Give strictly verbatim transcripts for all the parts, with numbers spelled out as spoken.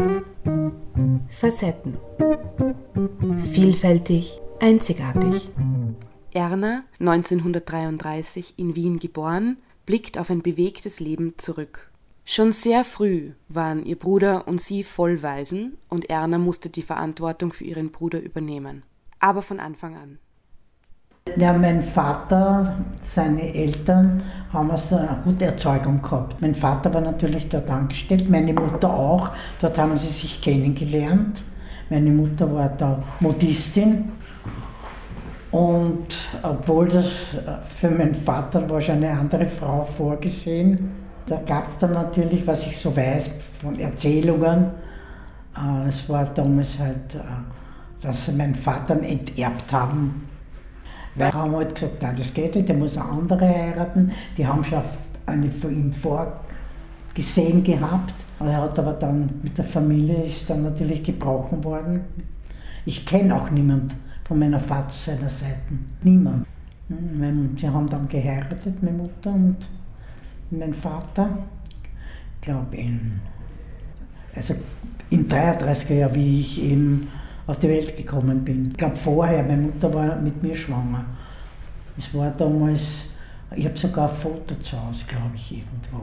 Facetten. Vielfältig, einzigartig. Erna, neunzehnhundertdreiunddreißig in Wien geboren, blickt auf ein bewegtes Leben zurück. Schon sehr früh waren ihr Bruder und sie Vollwaisen und Erna musste die Verantwortung für ihren Bruder übernehmen. Aber von Anfang an. Ja, mein Vater, seine Eltern haben so eine Huterzeugung gehabt. Mein Vater war natürlich dort angestellt, meine Mutter auch. Dort haben sie sich kennengelernt. Meine Mutter war da Modistin. Und obwohl das für meinen Vater war schon eine andere Frau vorgesehen, da gab es dann natürlich, was ich so weiß von Erzählungen, äh, es war damals halt, äh, dass sie meinen Vater enterbt haben. Weil wir haben halt gesagt, nein, das geht nicht, der muss eine andere heiraten. Die haben schon eine von ihm vorgesehen gehabt. Und er hat aber dann mit der Familie, ist dann natürlich gebrochen worden. Ich kenne auch niemanden von meiner Vater seiner Seite. Niemand. Sie haben dann geheiratet, meine Mutter und mein Vater. Ich glaube in, also in dreiunddreißiger Jahren, wie ich eben auf die Welt gekommen bin. Ich glaube vorher, meine Mutter war mit mir schwanger. Es war damals, ich habe sogar ein Foto zu Hause, glaube ich, irgendwo.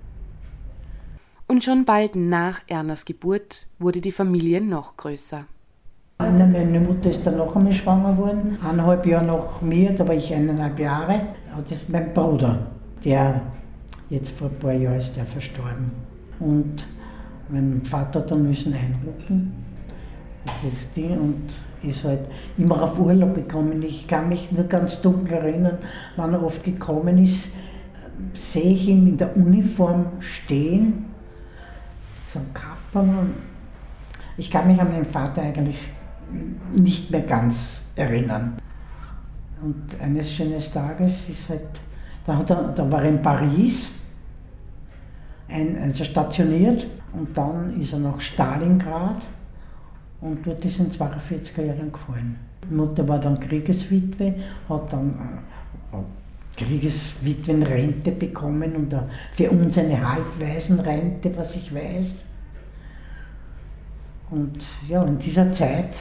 Und schon bald nach Ernas Geburt wurde die Familie noch größer. Meine Mutter ist dann noch einmal schwanger geworden, eineinhalb Jahre nach mir, da war ich eineinhalb Jahre. Das ist mein Bruder, der jetzt vor ein paar Jahren ist der verstorben. Und mein Vater hat dann müssen einrücken. Das Ding und ist halt immer auf Urlaub gekommen. Ich kann mich nur ganz dunkel erinnern, wann er oft gekommen ist, sehe ich ihn in der Uniform stehen, so ein Kappern. Ich kann mich an meinen Vater eigentlich nicht mehr ganz erinnern. Und eines schönen Tages ist halt, da, hat er, da war er in Paris, ein, also stationiert, und dann ist er nach Stalingrad und dort ist er in zweiundvierziger Jahren gefallen. Die Mutter war dann Kriegeswitwe, hat dann äh, Kriegeswitwenrente bekommen und uh, für uns eine Halbwaisenrente, was ich weiß. Und ja, in dieser Zeit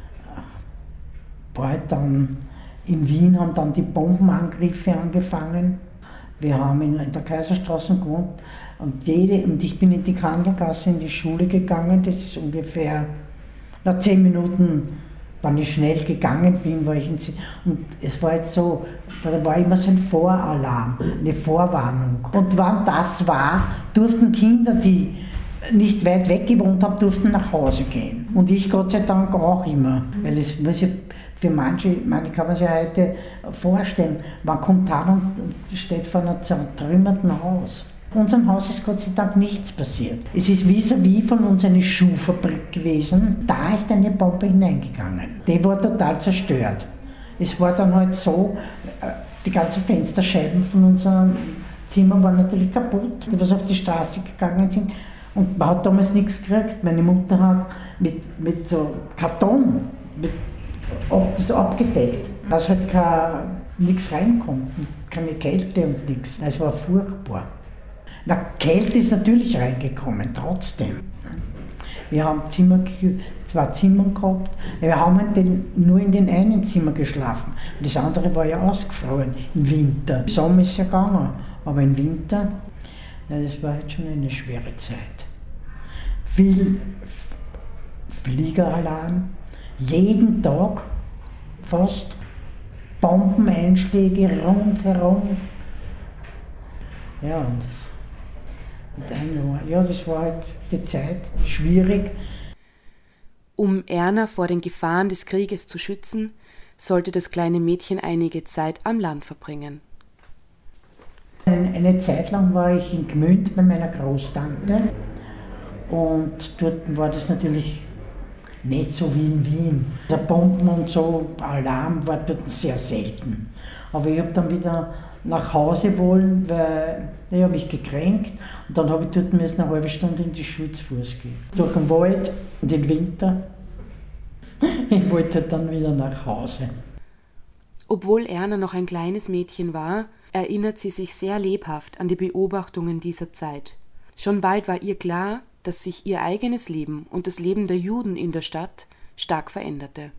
war halt dann in Wien, haben dann die Bombenangriffe angefangen. Wir haben in, in der Kaiserstraße gewohnt und, jede, und ich bin in die Kandelgasse in die Schule gegangen. Das ist ungefähr nach zehn Minuten, wenn ich schnell gegangen bin, war ich in Sie. Und es war jetzt so, da war immer so ein Voralarm, eine Vorwarnung. Und wann das war, durften Kinder, die nicht weit weg gewohnt haben, durften nach Hause gehen. Und ich Gott sei Dank auch immer, weil es muss ja für manche, manche kann man sich heute vorstellen, man kommt da und steht vor einem zertrümmerten Haus. In unserem Haus ist Gott sei Dank nichts passiert. Es ist vis-à-vis von uns eine Schuhfabrik gewesen. Da ist eine Bombe hineingegangen. Die war total zerstört. Es war dann halt so, die ganzen Fensterscheiben von unserem Zimmer waren natürlich kaputt, die was auf die Straße gegangen sind. Und man hat damals nichts gekriegt. Meine Mutter hat mit, mit so Karton mit, ob, das abgedeckt, dass halt nichts reinkommt, keine Kälte und nichts. Es war furchtbar. Na, Kälte ist natürlich reingekommen, trotzdem. Wir haben Zimmer, zwei Zimmer gehabt, wir haben den, nur in den einen Zimmer geschlafen. Das andere war ja ausgefroren im Winter. Im Sommer ist es ja gegangen, aber im Winter, ja, das war halt schon eine schwere Zeit. Viel Fliegeralarm, jeden Tag fast, Bombeneinschläge rundherum. Ja, und das, und ja, das war halt die Zeit schwierig. Um Erna vor den Gefahren des Krieges zu schützen, sollte das kleine Mädchen einige Zeit am Land verbringen. Eine Zeit lang war ich in Gmünd bei meiner Großtante und dort war das natürlich nicht so wie in Wien. Der Bomben und so, Alarm war dort sehr selten. Aber ich habe dann wieder nach Hause wollen, weil ich habe mich gekränkt und dann habe ich dort müssen eine halbe Stunde in die Schule zu Fuß gehen. Durch den Wald und den Winter. Ich wollte dann wieder nach Hause. Obwohl Erna noch ein kleines Mädchen war, erinnert sie sich sehr lebhaft an die Beobachtungen dieser Zeit. Schon bald war ihr klar, dass sich ihr eigenes Leben und das Leben der Juden in der Stadt stark veränderte.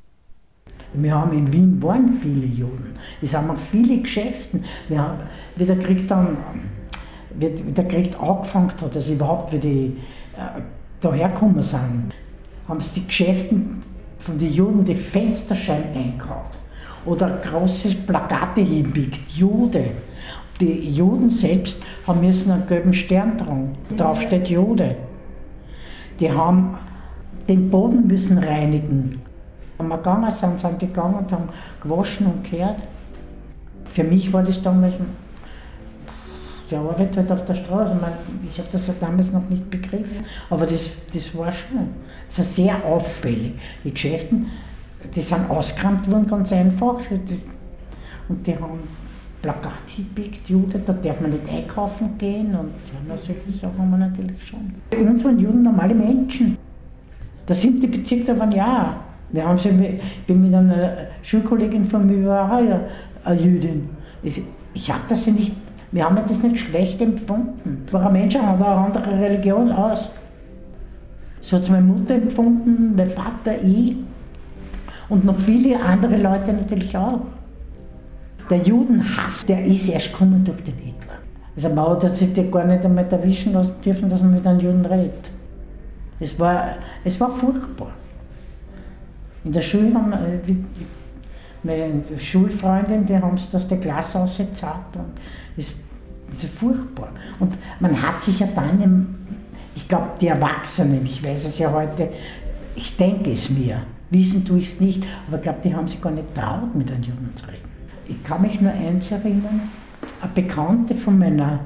Wir haben in Wien waren viele Juden. Es haben viele Geschäfte. Wir haben, wie der Krieg dann, wie der Krieg angefangen hat, also überhaupt, wie die äh, dahergekommen sind, haben sie die Geschäfte von den Juden die Fensterscheiben eingehauen. Oder große Plakate hinbiegt, Jude. Die Juden selbst haben müssen einen gelben Stern tragen. Drauf steht Jude. Die haben den Boden müssen reinigen. Wenn wir gegangen sind, sind die gegangen und haben gewaschen und gekehrt. Für mich war das damals, der arbeitet halt auf der Straße. Ich habe das ja damals noch nicht begriffen, aber das, das war schon. Das ist sehr auffällig. Die Geschäfte, die sind ausgeräumt worden, ganz einfach. Und die haben Plakat hinbiegt, Jude, da darf man nicht einkaufen gehen. Und ja, solche Sachen haben wir natürlich schon. Bei uns waren Juden normale Menschen. Der siebte Bezirk, da waren ja. Wir haben sie, ich bin mit einer Schulkollegin von mir, war auch eine Jüdin. Ich, ich habe das ja nicht, wir haben das nicht schlecht empfunden. Es war ein Mensch, hat eine andere Religion aus. So hat es meine Mutter empfunden, mein Vater, ich und noch viele andere Leute natürlich auch. Der Judenhass, der ist erst gekommen durch den Hitler. Also man hat sich gar nicht einmal erwischen lassen dürfen, dass man mit einem Juden redet. Es war, es war furchtbar. In der Schule haben wir, meine Schulfreundin, die haben es aus der Klasse ausgezahlt. Und das, das ist furchtbar. Und man hat sich ja dann, im, ich glaube, die Erwachsenen, ich weiß es ja heute, ich denke es mir, wissen tue ich es nicht, aber ich glaube, die haben sich gar nicht traut, mit den Juden zu reden. Ich kann mich nur eins erinnern, eine Bekannte von meiner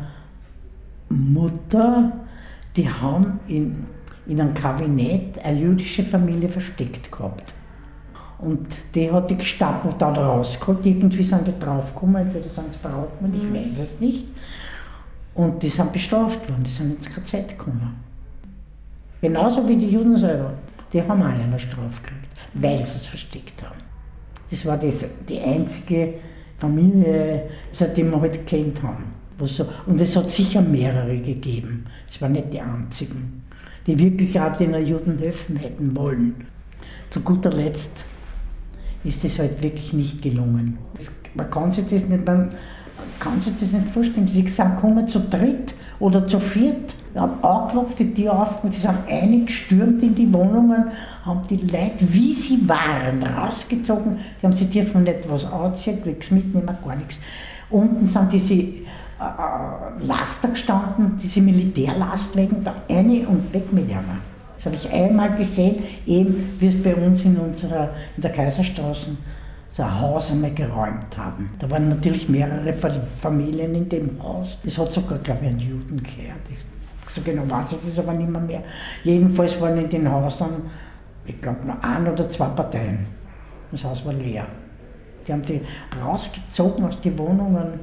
Mutter, die haben in, in einem Kabinett eine jüdische Familie versteckt gehabt. Und die hat die Gestapo da rausgeholt, irgendwie sind die draufgekommen, entweder sind sie Brautmann, ich weiß es nicht. Und die sind bestraft worden, die sind ins K Z gekommen. Genauso wie die Juden selber. Die haben auch eine Strafe gekriegt, weil sie es versteckt haben. Das war das, die einzige Familie, die wir halt gekannt haben. So, und es hat sicher mehrere gegeben. Es waren nicht die einzigen, die wirklich auch den Juden helfen hätten wollen. Zu guter Letzt ist es halt wirklich nicht gelungen. Man kann sich das nicht, man kann sich das nicht vorstellen. Sie sind gekommen zu dritt oder zu viert, haben angeklopft, die Tür aufgemacht, sie sind eingestürmt in die Wohnungen, haben die Leute, wie sie waren, rausgezogen. Die haben sie dürfen nicht was anziehen, nichts mitnehmen, gar nichts. Unten sind diese äh, Laster gestanden, diese Militärlastwagen, da eine und weg mit ihnen. Das habe ich einmal gesehen, eben wie es bei uns in, unserer, in der Kaiserstraße so ein Haus einmal geräumt haben. Da waren natürlich mehrere Familien in dem Haus. Es hat sogar, glaube ich, einen Juden gehört. Ich, so genau weiß ich das aber nicht mehr, mehr. Jedenfalls waren in dem Haus dann, ich glaube, noch ein oder zwei Parteien. Das Haus war leer. Die haben die rausgezogen aus den Wohnungen.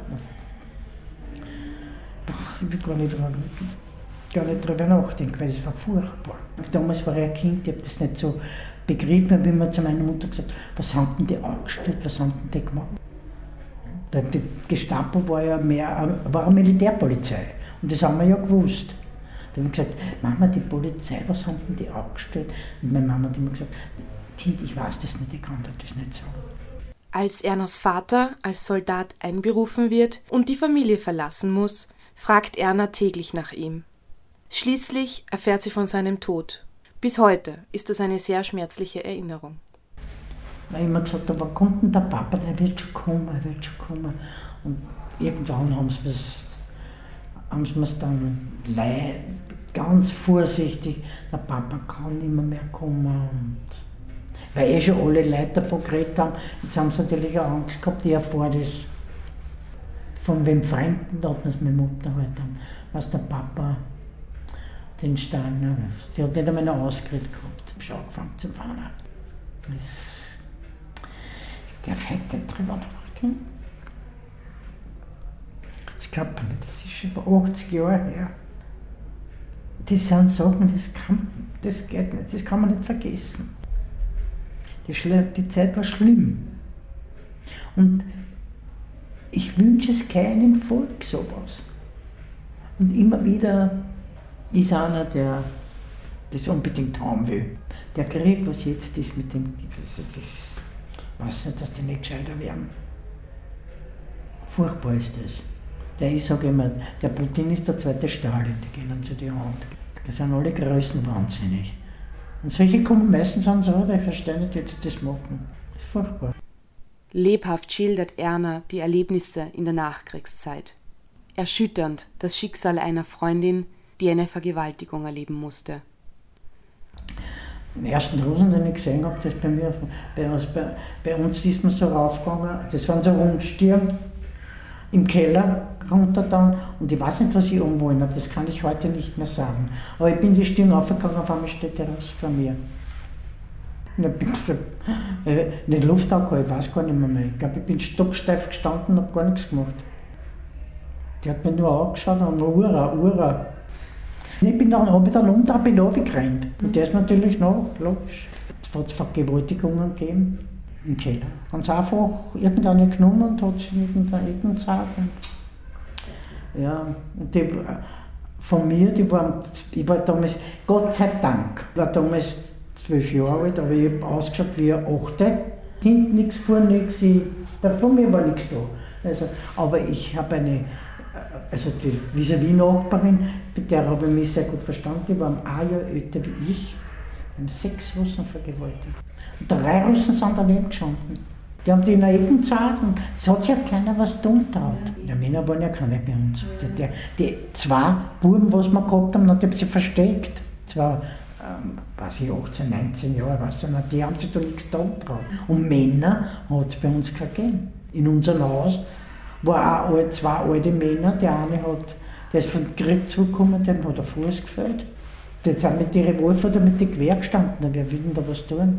Ich will gar nicht gar nicht drüber nachdenken, weil es war furchtbar. Damals war ich ein Kind, ich habe das nicht so begriffen, habe immer zu meiner Mutter gesagt, was haben denn die angestellt, was haben denn die gemacht? Weil die Gestapo war ja mehr, war eine Militärpolizei und das haben wir ja gewusst. Da habe ich gesagt, Mama, die Polizei, was haben denn die angestellt? Und meine Mama hat immer gesagt, Kind, ich weiß das nicht, ich kann dir das nicht sagen. Als Ernas Vater als Soldat einberufen wird und die Familie verlassen muss, fragt Erna täglich nach ihm. Schließlich erfährt sie von seinem Tod. Bis heute ist das eine sehr schmerzliche Erinnerung. Weil ich immer gesagt habe, wann kommt denn der Papa, der wird schon kommen, er wird schon kommen. Und irgendwann haben sie es haben sie mir's dann leid, ganz vorsichtig, der Papa kann nicht mehr, mehr kommen. Und weil eh schon alle Leute davon geredet haben, jetzt haben sie natürlich auch Angst gehabt, ich erfahre das von wem Fremden, da hat mir meine Mutter halt dann, was der Papa den Stein, sie hat nicht einmal noch ausgeredet gehabt, ich habe schon angefangen zu weinen. Ich darf heute nicht drüber nachdenken. Das glaubt man nicht, das ist schon über achtzig Jahre her. Das sind Sachen, das kann, das geht nicht, das kann man nicht vergessen. Die, die Zeit war schlimm. Und ich wünsche es keinem Volk sowas. Und immer wieder ist einer, der das unbedingt haben will. Der Krieg, was jetzt ist mit dem, das, das weiß nicht, dass die nicht gescheiter werden. Furchtbar ist das. Der, ich sage immer, der Putin ist der zweite Stalin, die gehen zu die Hand. Das sind alle größenwahnsinnig. Und solche kommen meistens an so, ich verstehe nicht, wie sie das machen. Das ist furchtbar. Lebhaft schildert Erna die Erlebnisse in der Nachkriegszeit. Erschütternd das Schicksal einer Freundin, die eine Vergewaltigung erleben musste. Den ersten Rosen, den ich gesehen habe, das bei mir, bei uns, bei, bei uns ist man so raufgegangen, das waren so Rundstirn im Keller runter dann, und ich weiß nicht, was ich umwollen habe, das kann ich heute nicht mehr sagen. Aber ich bin die Stirn aufgegangen, auf einmal steht der raus vor mir. Und ich bin äh, nicht Luft angehalten, ich weiß gar nicht mehr, mehr. Ich glaube, ich bin stocksteif gestanden und habe gar nichts gemacht. Die hat mich nur angeschaut und Ura, Ura. Ich bin dann, habe ich dann unter bin runtergerannt. Und der ist natürlich noch, logisch. Es hat Vergewaltigungen gegeben im Keller. Ganz einfach irgendeine genommen und hat sie in irgendeine Ecke gezeigt. Ja, und die, von mir, die war, ich war damals, Gott sei Dank, ich war damals zwölf Jahre alt, aber ich habe ausgeschaut wie eine Achte. Hinten nichts, vorne nichts, von mir war nichts da. Also, aber ich habe eine, also die vis-à-vis-Nachbarin, mit der habe ich mich sehr gut verstanden, die war ein Jahr älter wie ich, wir haben sechs Russen vergewaltigt. Und drei Russen sind daneben gestanden. Die haben die in der Ecke gezeigt und es hat sich ja keiner was tun traut. Die Männer waren ja keine bei uns. Die, die zwei Buben, was wir gehabt haben, die haben sie versteckt. Zwei, ähm, weiß ich, achtzehn, neunzehn Jahre, weiß ich nicht, die haben sich da nichts tun traut. Und Männer hat es bei uns keine gegeben. In unserem Haus waren auch zwei alte Männer, der eine hat, der ist vom Krieg zurückgekommen, dem hat der Fuß gefällt. Die sind mit den Revolver oder mit den Gewehr gestanden, wer will denn da was tun?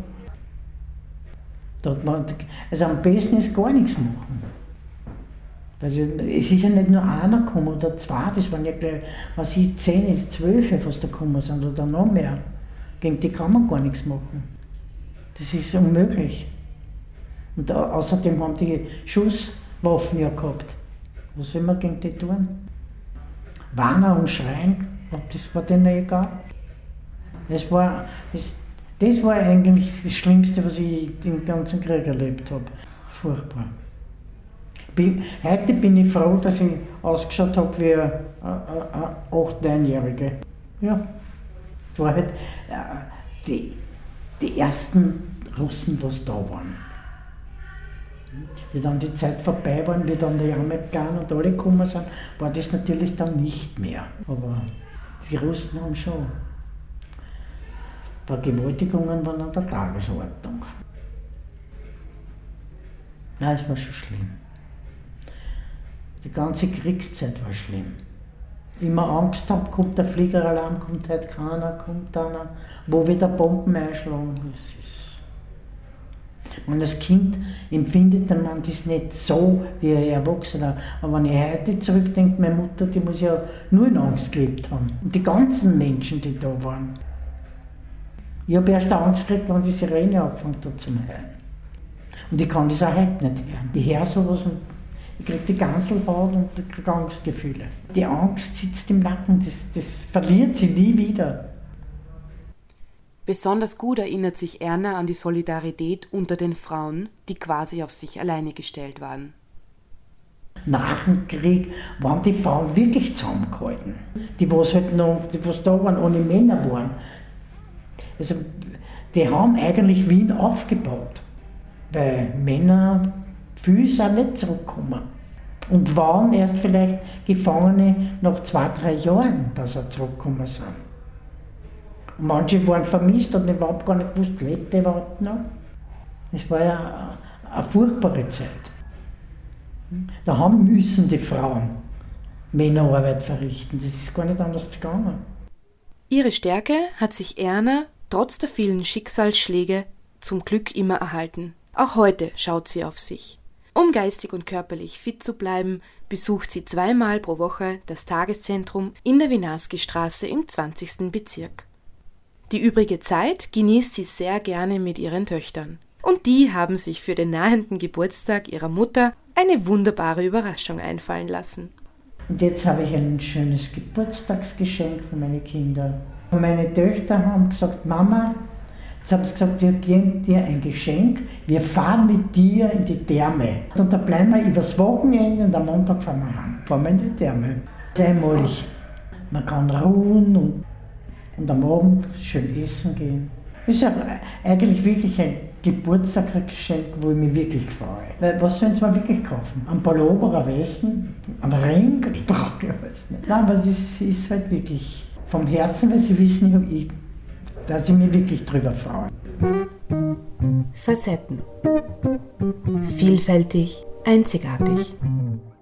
Da hat man, also am besten ist gar nichts machen. Also es ist ja nicht nur einer gekommen oder zwei, das waren ja gleich, was ich, zehn, zwölf, was da gekommen sind oder noch mehr. Gegen die kann man gar nichts machen. Das ist unmöglich. Und da, außerdem haben die Schusswaffen ja gehabt. Was soll man gegen die tun? Warnen und schreien, das war denen egal. Das war, das, das war eigentlich das Schlimmste, was ich den ganzen Krieg erlebt habe. Furchtbar. Bin, heute bin ich froh, dass ich ausgeschaut habe wie eine acht-, neunjährige. Ja, das war halt äh, die, die ersten Russen, was da waren. Wie dann die Zeit vorbei war, wie dann die Amerikaner und alle gekommen sind, war das natürlich dann nicht mehr. Aber die Russen haben schon. Vergewaltigungen waren an der Tagesordnung. Ja, es war schon schlimm. Die ganze Kriegszeit war schlimm. Immer Angst habe, kommt der Fliegeralarm, kommt heute keiner, kommt einer, wo wieder Bomben einschlagen. Das ist und als Kind empfindet man das nicht so wie ein Erwachsener. Aber wenn ich heute zurückdenke, meine Mutter, die muss ja nur in Angst gelebt haben. Und die ganzen Menschen, die da waren. Ich habe erst Angst gekriegt, wenn die Sirene angefangen hat zu hören. Und ich kann das auch heute nicht hören. Ich höre sowas und ich kriege die Ganselhaut und ich kriege Angstgefühle. Die Angst sitzt im Nacken, das, das verliert sie nie wieder. Besonders gut erinnert sich Erna an die Solidarität unter den Frauen, die quasi auf sich alleine gestellt waren. Nach dem Krieg waren die Frauen wirklich zusammengehalten. Die, was halt noch, die, was da waren, ohne Männer waren. Also, die haben eigentlich Wien aufgebaut, weil Männer, viele sind nicht zurückgekommen. Und waren erst vielleicht Gefangene nach zwei, drei Jahren, dass sie zurückgekommen sind. Und manche waren vermisst und überhaupt gar nicht gewusst, lebt er überhaupt noch. Es war ja eine furchtbare Zeit. Da haben müssen die Frauen Männerarbeit verrichten, das ist gar nicht anders gegangen. Ihre Stärke hat sich Erna trotz der vielen Schicksalsschläge zum Glück immer erhalten. Auch heute schaut sie auf sich. Um geistig und körperlich fit zu bleiben, besucht sie zweimal pro Woche das Tageszentrum in der Winarski-Straße im zwanzigsten Bezirk. Die übrige Zeit genießt sie sehr gerne mit ihren Töchtern. Und die haben sich für den nahenden Geburtstag ihrer Mutter eine wunderbare Überraschung einfallen lassen. Und jetzt habe ich ein schönes Geburtstagsgeschenk für meine Kinder. Und meine Töchter haben gesagt, Mama, jetzt haben sie gesagt, wir geben dir ein Geschenk, wir fahren mit dir in die Therme. Und da bleiben wir übers Wochenende und am Montag fahren wir heim, fahren wir in die Therme. Das ist einmalig. Man kann ruhen und, und am Abend schön essen gehen. Das ist ja eigentlich wirklich ein Geburtstagsgeschenk, wo ich mich wirklich freue. Weil was sollen sie mir wirklich kaufen? Ein Pullover, ein Westen, ein Ring? Ich brauche ja was nicht. Nein, aber das ist halt wirklich vom Herzen, weil sie wissen, ich, dass ich mich wirklich drüber freue. Facetten. Vielfältig, einzigartig.